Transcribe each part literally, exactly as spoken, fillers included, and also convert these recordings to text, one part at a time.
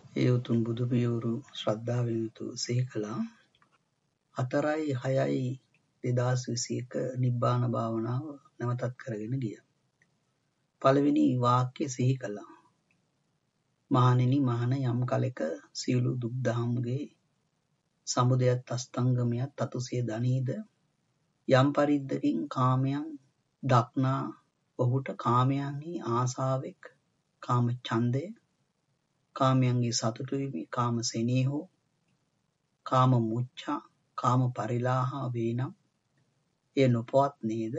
ඒ උතුම් බුදු පියවරු ශ්‍රද්ධාවෙන් යුතුව සිහි කළා. හතරයි හයයි දෙදාස් විසි එක නිබ්බාන භාවනාව නැවතත් කරගෙන ගියා. පළවෙනි වාක්‍ය සිහි කළා. මහණෙනි මහණ යම් කලෙක සියලු දුක් දහම්ගේ සමුදයත් අස්තංගමයත් අතුසිය දනීද යම් පරිද්දකින් කාමයන් දක්නා ඔහුට කාමයන්හි ආසාවෙක් කාම ඡන්දය කාමයන්ගේ සතුටු වීම කාම සෙනෙහෝ කාම මුච්ඡා කාම පරිලාහ වේනම් එය නොපවත් නේද?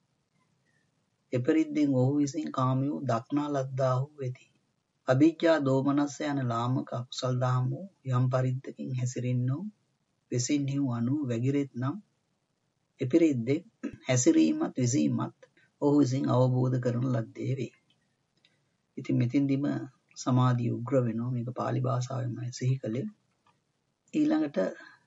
එපරිද්දෙන් ඔහු විසින් කාමයෝ දක්නා ලද්දාහු වෙති. අවිජ්ජා දෝමනස්ස යන ලාමක අකුසල් දහම් වූ යම් පරිද්දකින් හැසිරෙන්නෝ වෙසින්හි අනු වැගිරෙත් නම් එපරිද්දෙන් හැසිරීමත් විසීමත් ඔහු විසින් අවබෝධ කරන ලද්දේ වේ. ඉතින් මෙතින්දිම සමාධිය උග්‍ර වෙනවා. මේක පාලි භාෂාවෙන්මයි සිහි කළේ. ඊළඟට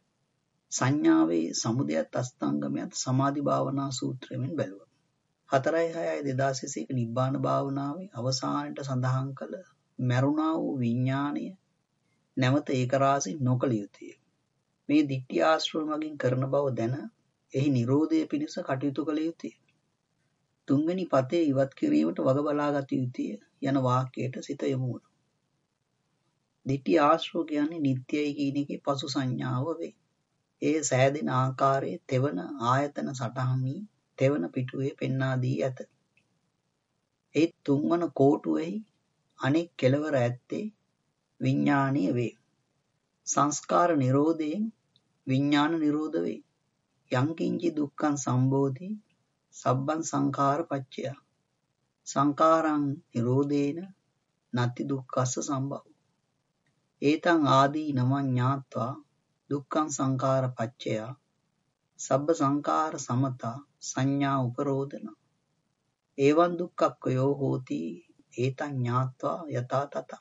සංඥාවේ සමුදයත් අස්තංගමයත් සමාධි භාවනා සූත්‍රයෙන් බැලුවා. හතරයි හයයි දෙදාස් විසි එක නිබ්බාන භාවනාවේ අවසානයේ සඳහන් කළ මරුණා වූ විඥාණය නැවත ඒකරාශී නොකළ යුතුය. මේ දිට්ඨි ආශ්‍රව මගින් කරන බව දැන එහි නිරෝධය පිණිස කටයුතු කළ යුතුය. තුන්වෙනි පතේ ඉවත් කිරීමට වග බලාගත යුතුය යන වාක්‍යයට සිත යොමු වුණා. දිට්ඨි ආශ්‍රව කියන්නේ නිට්ටයයි කියන එකේ පසු සංඥාව වේ. ඒ සෑදෙන ආකාරයේ තෙවන ආයතන සටහනි තෙවන පිටුවේ පෙන්වා දී ඇත. ඒ තුන්වන කෝටුවේහි අනෙක් කෙළවර ඇත්තේ විඥානීය වේ. සංස්කාර නිරෝධයෙන් විඥාන නිරෝධ වේ. යංකින්චි දුක්ඛං සම්බෝධි සබ්බං සංඛාර පච්චය. සංඛාරං නිරෝධේන නත්ති දුක්ඛස්ස සම්භව. ඒතං ආදී නමං ඥාත්වා දුක්ඛං සංඛාර පච්චය. සබ්බ සංඛාර සමතා සංඥා උපරෝධන. එවං දුක්ඛක්ඛයෝ හෝති ඒතං ඥාත්වා යථා තත.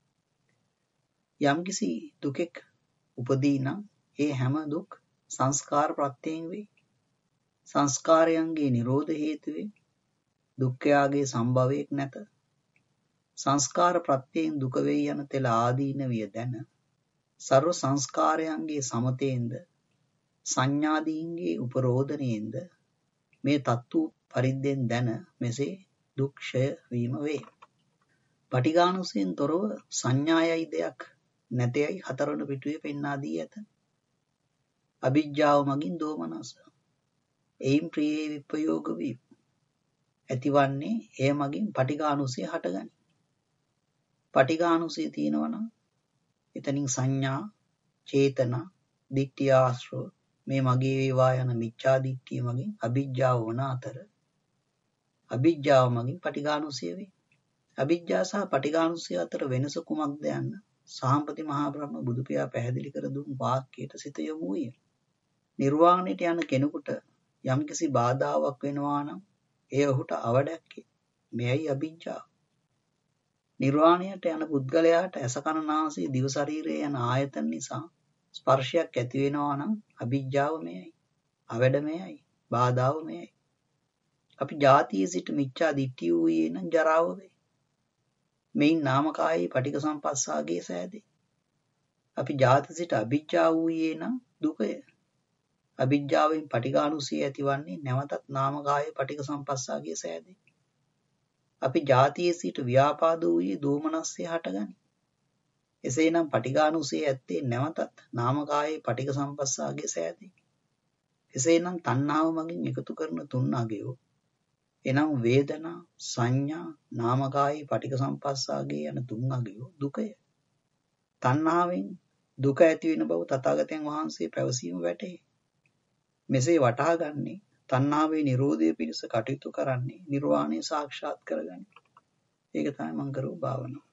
යම්කිසි දුකෙක් උපදී නම් ඒ හැම දුක් සංස්කාර ප්‍රත්‍යයෙන් වේ. සංස්කාරයන්ගේ නිරෝධ හේතුවෙන් දුක්ඛයාගේ සම්භවයක් නැත. සංස්කාර ප්‍රත්‍යයෙන් දුක වේ යන තෙල ආදීනවිය දැන සර්ව සංස්කාරයන්ගේ සමතේන්ද සංඥාදීන්ගේ උපරෝධනයෙන්ද මේ තත්තු පරිද්දෙන් දැන මෙසේ දුක් ක්ෂය වීම වේ. පටිඝානුසයෙන් තොරව සංඥායයි දෙයක් නැතයයි හතරවන පිටුවේ පෙන්වා දී ඇත. අවිජ්ජාව මගින් දෝමනස. එයින් ප්‍රියේ විප්‍රයෝග වී ඇතිවන්නේ එය මගින් පටිඝානුසය හටගනී. පටිඝානුසය තියෙනවා නම් එතනින් සංඥා, චේතනා, දිට්ඨි ආශ්‍රව මේ මගේ වේවා යන මිච්ඡා දිට්ඨිය මගින් අවිජ්ජාව වන අතර අවිජ්ජාව මගින් පටිඝානුසය වේ. අවිජ්ජා සහ පටිඝානුසය අතර වෙනස කුමක්ද යන්න සාම්පති මහා බ්‍රහ්ම බුදු පියා පැහැදිලි කර දුන් වාක්‍යයට සිත යොමු විය. නිර්වාණයට යන කෙනෙකුට යම්කිසි බාධාවක් වෙනවා නම් එය ඔහුට අවඩැක්කේ. මෙයයි අවිජ්ජාව. නිර්වාණයට යන පුද්ගලයාට ඇස කන නාසය දිව ශරීරය යන ආයතන නිසා ස්පර්ශයක් ඇති වෙනවා නම් අවිජ්ජාව මෙයයි. අවැඩ මෙයයි. බාධාව මෙයයි. අපි ජාතියේ සිට මිච්ඡා දිට්ඨිය වූයේ නම් ජරාව වේ. මෙයින් නාමකායී පටිඝ සම්පස්සාගේ සෑදේ. අපි ජාති සිට අවිජ්ජා වූයේ නම් දුකය. අවිජ්ජාවෙන් පටිඝානුසය ඇතිවන්නේ නැවතත් නාමකායී පටිඝ සම්පස්සාගේ සෑදේ. අපි ජාතියේ සිට ව්‍යාපාද වූයේ දෝමනස්සේ හටගනී. එසේනම් පටිඝානුසය ඇත්තේ නැවතත් නාමකායී පටිඝ සම්පස්සාගේ සෑදේ. එසේනම් තණ්හාව මගින් එකතු කරන තුන් අගයෝ එනම් වේදනා, සංඥා, නාමකායී පටිඝ සම්පස්සාගේ යන තුන් අගයෝ දුකය. තණ්හාවෙන් දුක ඇති වෙන බව තථාගතයන් වහන්සේ පැවසීම වැටහේ. මෙසේ වටහා ගන්නේ තණ්හාවේ නිරෝධය පිණිස කටයුතු කරන්නේ නිර්වාණය සාක්ෂාත් කරගන්න. ඒක තමයි මම කරපු භාවනාව.